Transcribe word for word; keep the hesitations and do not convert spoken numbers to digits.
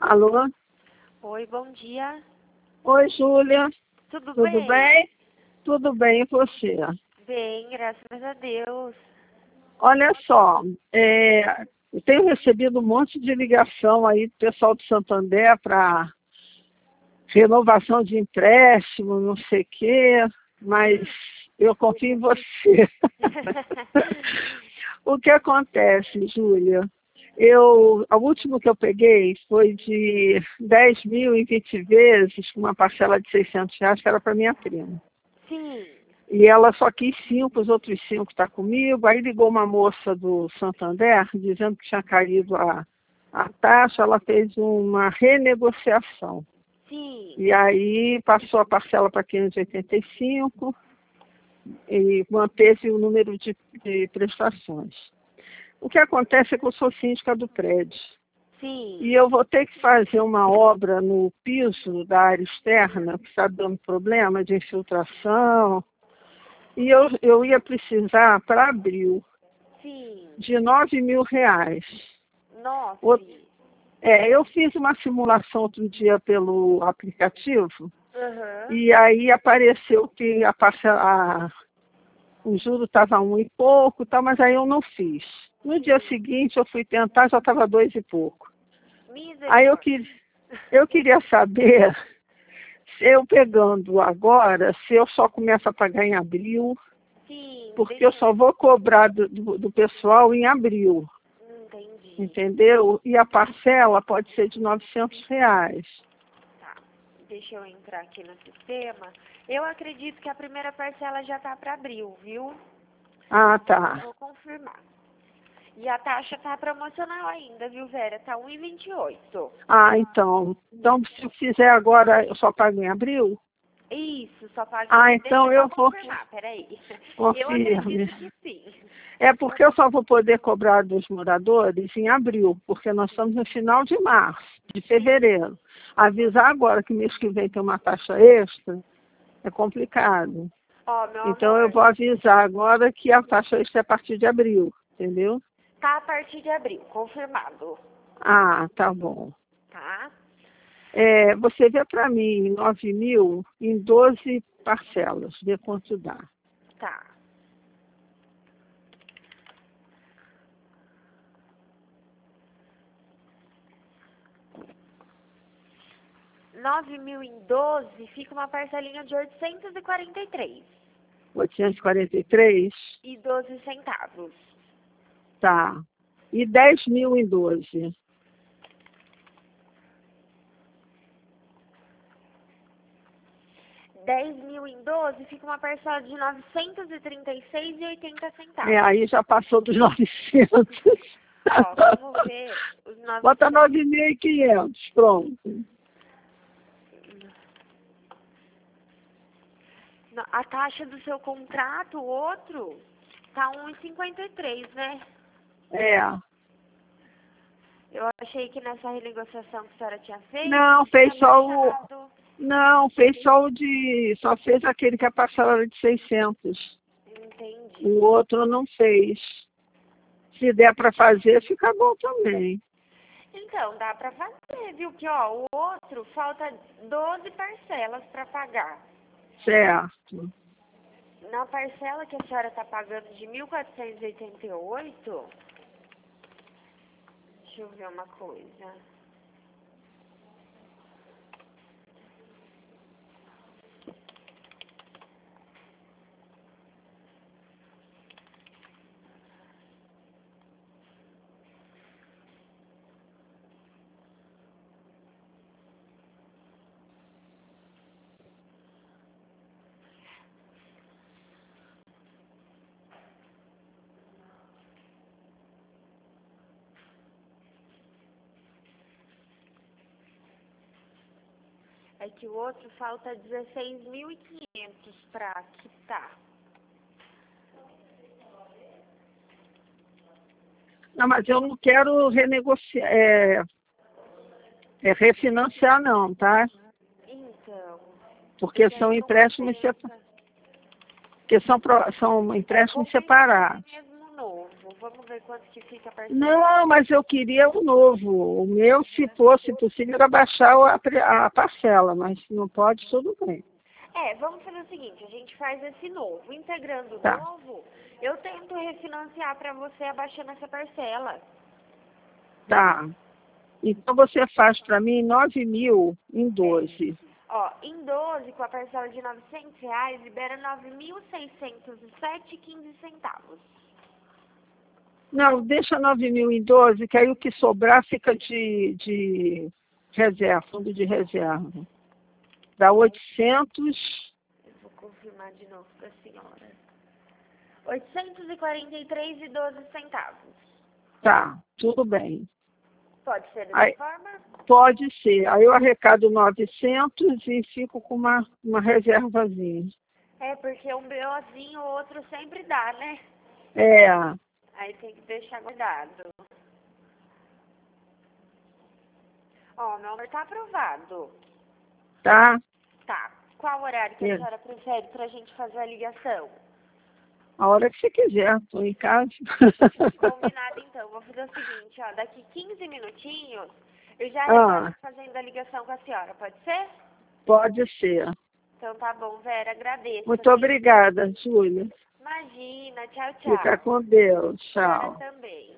Alô? Oi, bom dia. Oi, Júlia. Tudo, Tudo bem? bem? Tudo bem, e você? Bem, graças a Deus. Olha só, é, eu tenho recebido um monte de ligação aí do pessoal do Santander para renovação de empréstimo, não sei o quê, mas eu confio em você. O que acontece, Júlia? Eu, o último que eu peguei foi de dez mil em vinte vezes, com uma parcela de seiscentos reais, que era para minha prima. Sim. E ela só quis cinco, os outros cinco estão comigo. Aí ligou uma moça do Santander, dizendo que tinha caído a, a taxa, ela fez uma renegociação. Sim. E aí passou a parcela para quinhentos e oitenta e cinco e manteve o número de, de prestações. O que acontece é que eu sou síndica do prédio. Sim. E eu vou ter que fazer uma obra no piso da área externa, que está dando problema de infiltração. E eu, eu ia precisar, para abril, Sim. de nove mil reais. Nossa. Outro, é, eu fiz uma simulação outro dia pelo aplicativo, Uhum. e aí apareceu que a, a, o juro estava um e pouco, tal, mas aí eu não fiz. No dia seguinte eu fui tentar, já estava dois e pouco. Aí eu, que, eu queria saber, se eu pegando agora, se eu só começo a pagar em abril, Sim, porque deixa eu só vou cobrar do, do, do pessoal em abril, Entendi. entendeu? E a parcela pode ser de novecentos reais. Tá. Deixa eu entrar aqui no sistema. Eu acredito que a primeira parcela já tá para abril, viu? Ah, tá. Vou confirmar. E a taxa tá promocional ainda, viu, Vera? Tá um e vinte e oito. Ah, então. Então, se eu fizer agora, eu só pago em abril? Isso, só paga. Ah, Deixa então eu eu só vou... confirmar, peraí. Eu Confirme. acredito que sim. É porque eu só vou poder cobrar dos moradores em abril, porque nós estamos no final de março, de fevereiro. Avisar agora que mês que vem tem uma taxa extra é complicado. Ó, meu Então amor, eu vou avisar agora que a taxa extra é a partir de abril, entendeu? tá a partir de abril, confirmado, Ah, tá bom. tá? É, você vê para mim nove mil em doze parcelas, vê quanto dá. Tá. Nove mil em doze, fica uma parcelinha de oitocentos e quarenta e três oitocentos e quarenta e três? e doze centavos. Tá. E dez mil em doze? Dez mil em doze, fica uma parcela de novecentos e trinta e seis e oitenta centavos. É, aí já passou dos novecentos. Ó, vamos ver os novecentos. Bota nove mil e quinhentos, pronto. A taxa do seu contrato, o outro, tá um e cinquenta e três, né? É. Eu achei que nessa renegociação que a senhora tinha feito, Não, fez tinha só o... baixado. Não, fez só o de... Só fez aquele que a parcela era de seiscentos. Entendi. O outro não fez. Se der para fazer, fica bom também. Então, dá pra fazer, viu? Que, ó, o outro falta doze parcelas pra pagar. Certo. Na parcela que a senhora tá pagando de mil quatrocentos e oitenta e oito, deixa eu ver uma coisa. É que o outro falta dezesseis mil e quinhentos pra quitar. Não, mas eu não quero renegociar, é, é refinanciar não, tá? Então, Porque tem são uma empréstimos, separados. pensa. Porque são, pro- são É, vou empréstimos pensar separados. mesmo novo. Vamos ver quanto que fica a parcela. Não, mas eu queria o novo. O meu, se fosse possível, era baixar a, pre- a parcela, mas se não pode, tudo bem. É, vamos fazer o seguinte, a gente faz esse novo. Integrando o Tá. novo, eu tento refinanciar para você abaixando essa parcela. Tá. Então você faz para mim nove mil em doze. Ó, em doze, com a parcela de novecentos reais, libera nove mil seiscentos e sete e quinze centavos. Não, deixa nove mil em doze, que aí o que sobrar fica de, de reserva, fundo de reserva. Dá oitocentos. Eu vou confirmar de novo para a senhora. oitocentos e quarenta e três e doze centavos. Tá, tudo bem. Pode ser dessa Aí, forma? pode ser. Aí eu arrecado novecentos e fico com uma, uma reservazinha. É, porque um BOzinho ou outro sempre dá, né? É, Aí tem que deixar guardado. Ó, meu número tá aprovado. tá? Tá. Qual horário que a É. senhora prefere pra gente fazer a ligação? A hora que você quiser, estou em casa. Combinado então. Vou fazer o seguinte, ó. Daqui quinze minutinhos, eu já Ah. retorno fazendo a ligação com a senhora. Pode ser? Pode ser. Então tá bom, Vera. Agradeço. Muito obrigada, Júlia. Imagina. Tchau, Fica tchau. com Deus. A senhora Tchau. também.